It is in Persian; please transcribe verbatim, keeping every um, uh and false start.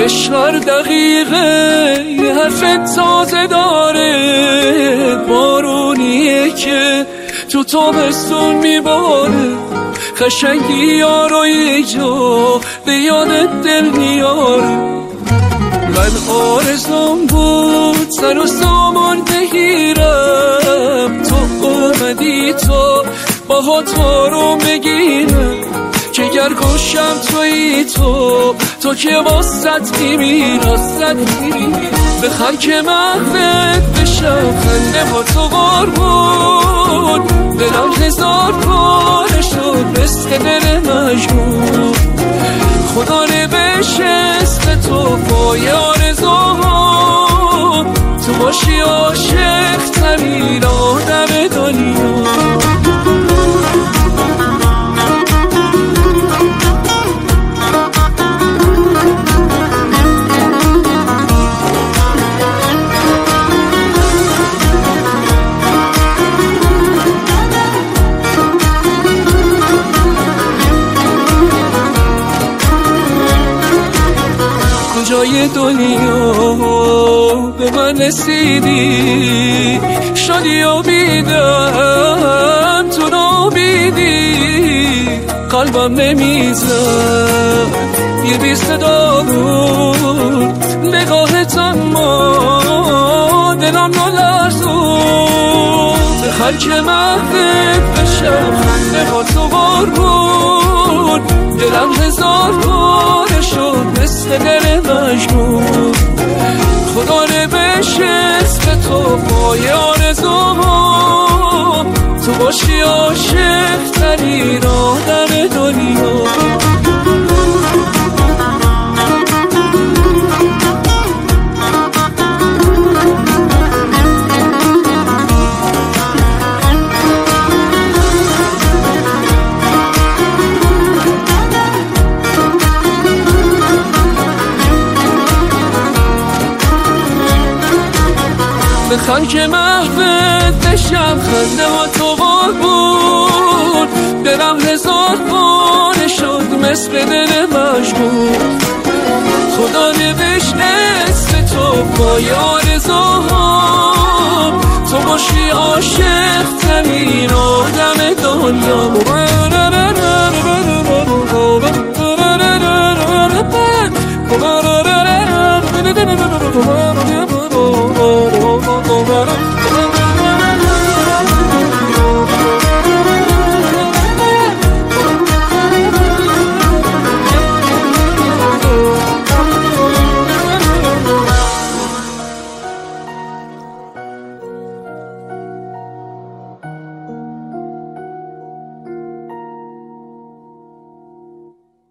عشق هر دقیقه یه حرف تازه داره، بارونیه که تو تابستون میباره، قشنگی یارو یه جا به یادت دل میاره. من آرزوم بود سر و سامان بگیرم، تو اومدی تو باها تو رو بگیرم، که گر گوشم توی تو تو که واسط میمیرم، به خلک محبت بشم خنده با تو قربون، دلم هزار پاره شد مثل دل مجنون. خدا نوشت اسم تو پای آرزوها، تو باشی عاشق ترین آدم دنیا. کجای دنیا به من رسیدی، شادی و بیدم تو نابیدی، قلبم نمیزد یه بی صدا بود نگاهت، اما دلم نلرزود، به خلک محبت بشم خنده با تو قربون، دلم هزار پاره شد مثل دل مجنون. خدا نوشت اسم تو پای آرزوها، تو باشی عاشق ترین آدم دنیا. به خلک محبت بشم خنده با تو قربون، دلم هزار پاره شد مثل دل مجنون. خدا نوشت اسم تو پای آرزوها، تو باشی عاشق ترین آدم دنیا.